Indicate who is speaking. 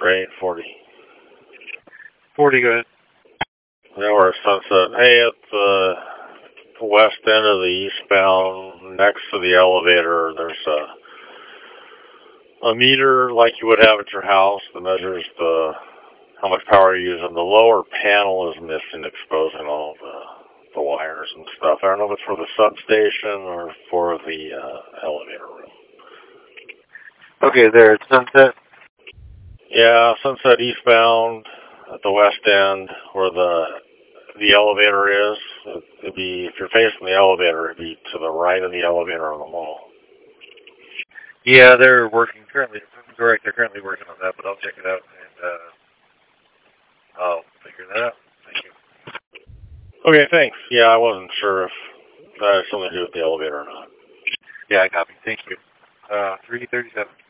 Speaker 1: Right, 40.
Speaker 2: 40, go ahead.
Speaker 1: Yeah, we're at Sunset. Hey, at the west end of the eastbound, next to the elevator, there's a meter like you would have at your house that measures how much power you use, and the lower panel is missing, exposing all the wires and stuff. I don't know if it's for the substation or for the elevator room.
Speaker 2: Okay, there at Sunset.
Speaker 1: Yeah, Sunset eastbound at the west end where the elevator is. It'd be, if you're facing the elevator, it'd be to the right of the elevator on the mall.
Speaker 2: Yeah, they're working currently. Correct, they're currently working on that, but I'll check it out and I'll figure that out. Thank you.
Speaker 1: Okay, thanks. Yeah, I wasn't sure if that had something to do with the elevator or not.
Speaker 2: Yeah, I copy. Thank you. 337.